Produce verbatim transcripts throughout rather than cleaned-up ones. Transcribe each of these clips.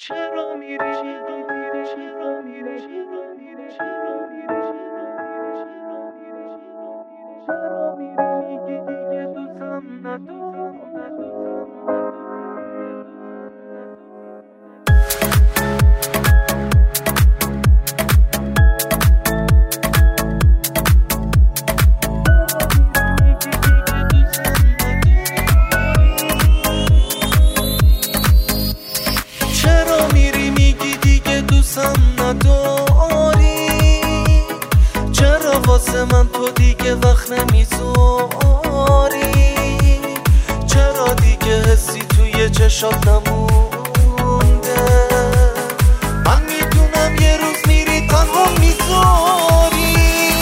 چرا میری چرا میری چرا میری چرا میری چرا میری دیگه دوستم ندارم نداری چرا واسه من تو دیگه وقت نمیذاری چرا دیگه حسی توی چشات نمونده من میدونم یه روز میری تنها میذاری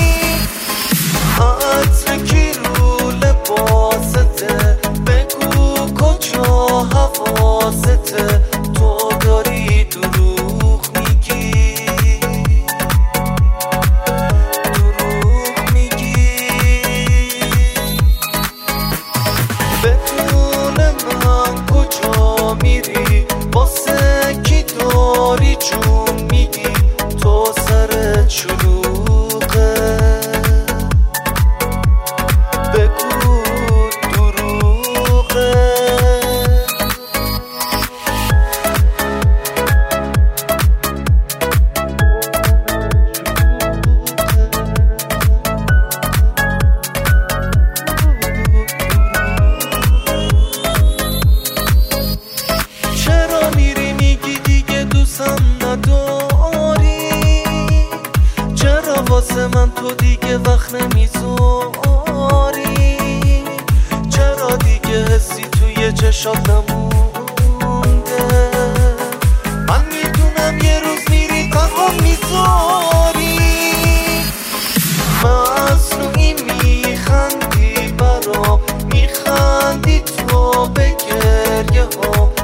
عطر کی رو لباسته بگو کجا حواسته تو داری دروغ میگی دروغ میگی بدون من کجا میری واسه کی داری جون میگی تو سرت شلوغه بگو دروغه چرا میری میگی دیگه دوستم نداری چرا واسه من تو دیگه وقت نمیذاری چرا دیگه حسی توی چشات نمونده من میدونم یه روز میری تنها میذاری مصنوعی میخندی برام میخندی تو به گریه ها